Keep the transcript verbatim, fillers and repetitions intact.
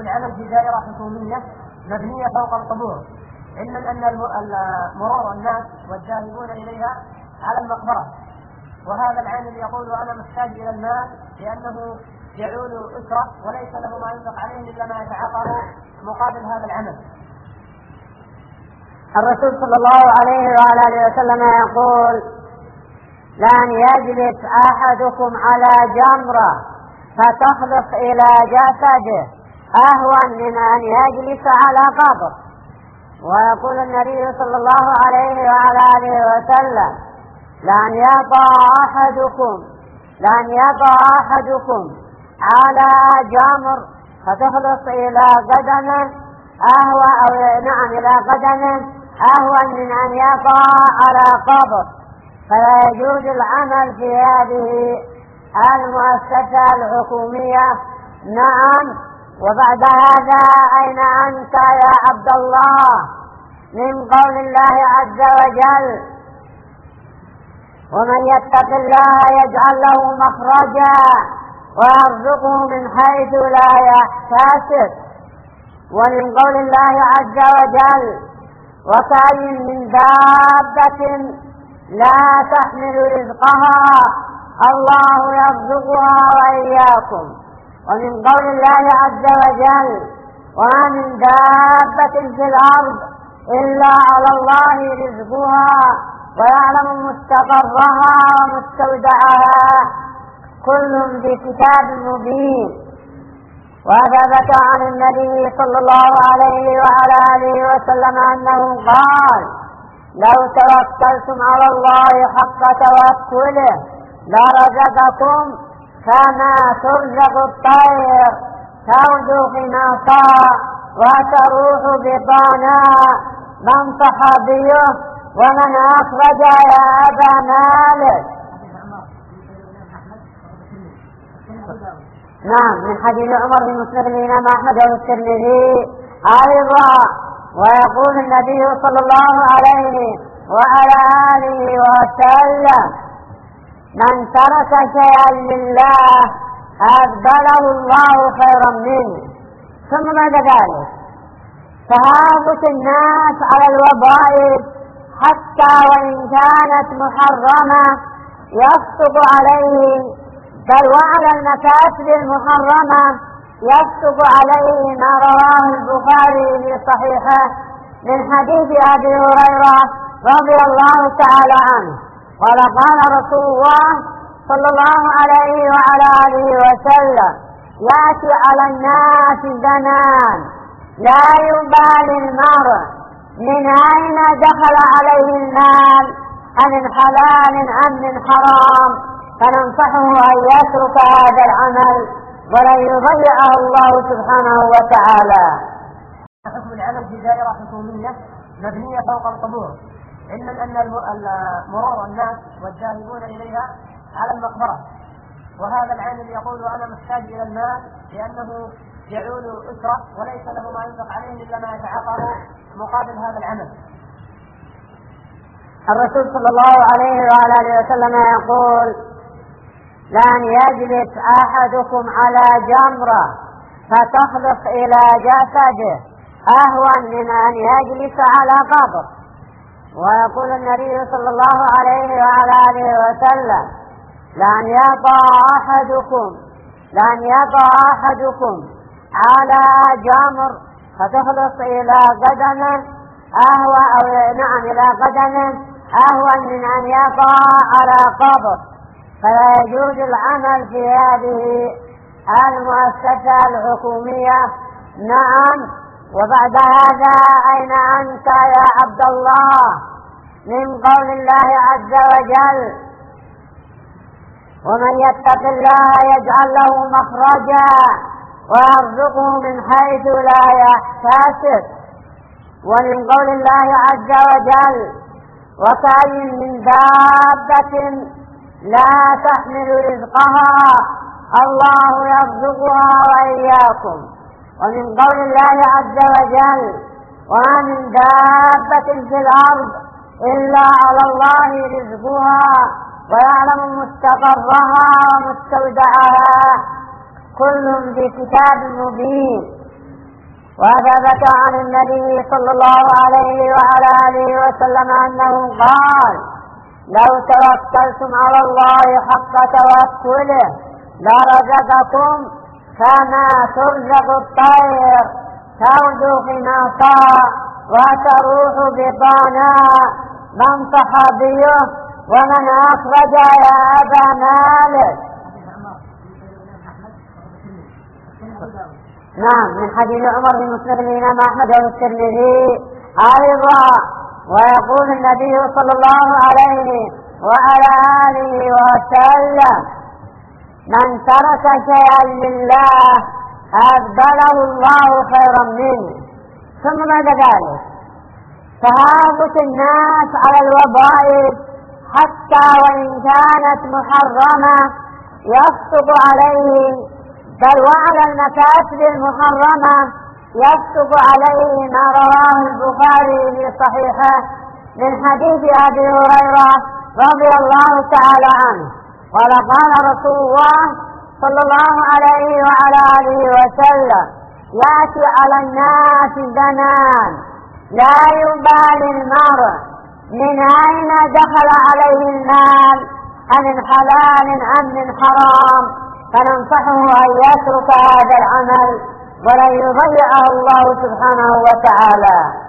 العمل في دائرة حكومية مبنية فوق القبور، علما أن مرور الناس والذاهبون إليها على المقبرة، وهذا العامل يقول أنا محتاج إلى المال لأنه يعول أسرة وليس له ما ينفق عليه إلا ما يتعاطاه مقابل هذا العمل. الرسول صلى الله عليه وعلى آله وسلم يقول: لن يجلس أحدكم على جمرة فتخلص إلى جسده أهون من أن يجلس على قبر. ويقول النبي صلى الله عليه وعلى آله وسلم: لن يضع أحدكم لن يضع أحدكم على جمر فتخلص إلى قدمه أهون أو نعم إلى قدمه أهون من أن يضع على قبر. فلا يجوز العمل في هذه المؤسسة الحكومية. نعم. وبعد هذا أين أنت يا عبد الله من قول الله عز وجل: ومن يتق الله يجعل له مخرجا ويرزقه من حيث لا يحتسب. ومن قول الله عز وجل: وكأي من دابة لا تحمل رزقها الله يرزقها وإياكم. ومن قول الله عز وجل: وما من دابة في الأرض إلا على الله رزقها ويعلم مستقرها ومستودعها كل في كتاب مبين. وثبت عن النبي صلى الله عليه وعلى آله وسلم أنه قال: لو توكلتم على الله حق توكله لرزقكم كما ترزق الطير تغدو خماصا وتروح بطانا. من صحابيه ومن أخرج يا أبا مالك؟ نعم، من حديث عمر بن مسلم الإمام أحمد والترمذي أيضا. ويقول النبي صلى الله عليه وعلى آله وسلم: من ترك شيئا لله أبدله الله خيرا منه. ثم بعد ذلك تهافت الناس على الوظائف حتى وإن كانت محرمة يصدق عليه، بل وعلى المكاسب المحرمة يصدق عليه ما رواه البخاري في صحيحه من حديث أبي هريرة رضي الله تعالى عنه قال: قال رسول الله صلى الله عليه وعلى آله وسلم: يأتي على الناس زمان لا يبالي المرء من أين دخل عليه المال، أمن حلال أم من حرام، فننصحه أن يترك هذا العمل ولن يضيعه الله سبحانه وتعالى. حكم العمل في دائرة حكومية مبنية فوق القبور، علما أن مرور الناس والذاهبون إليها على المقبرة، وهذا العامل يقول أنا محتاج إلى المال لأنه يعول أسرة وليس له ما ينفق عليه إلا ما يتعاطاه مقابل هذا العمل. الرسول صلى الله عليه وعلى آله وسلم يقول: لن يجلس أحدكم على جمرة فتخلص إلى جسده أهون من أن يجلس على قبر. ويقول النبي صلى الله عليه وعلى آله وسلم: لن يضع أحدكم لن يضع أحدكم على جمر فتخلص إلى قدمه أهون أو نعم إلى قدمه أهون من أن يضع على قبر. فلا يجوز العمل في هذه المؤسسة الحكومية. نعم. وبعد هذا أين أنت يا عبد الله من قول الله عز وجل: ومن يتق الله يجعل له مخرجا ويرزقه من حيث لا يحتسب. ومن قول الله عز وجل: وكأي من دابة لا تحمل رزقها الله يرزقها وإياكم. ومن قول الله عز وجل: وما من دابة في الأرض إلا على الله رزقها ويعلم مستقرها ومستودعها كل في كتاب مبين. وثبت عن النبي صلى الله عليه وعلى آله وسلم أنه قال: لو توكلتم على الله حق توكله لرزقكم كما ترزق الطير تغدو خماصا وتروح بطانا. من صحابيه ومن أخرج يا أبا مالك؟ نعم، من حديث عمر بن مسلم الإمام أحمد والترمذي أيضا. ويقول النبي صلى الله عليه وعلى آله وسلم: من ترك شيئا لله أقبله الله خيرا منه. ثم بعد ذلك تهافت الناس على الوظائف حتى وإن كانت محرمة يصدق عليه، بل وعلى المكاسب المحرمة يصدق عليه ما رواه البخاري في صحيحه من حديث أبي هريرة رضي الله تعالى عنه قال: قال رسول الله صلى الله عليه وعلى آله وسلم: يأتي على الناس زمان لا يبالي المرء من أين دخل عليه المال، أم حلال أم من حرام، فننصحه أن يترك هذا العمل ولن يضيعه الله سبحانه وتعالى.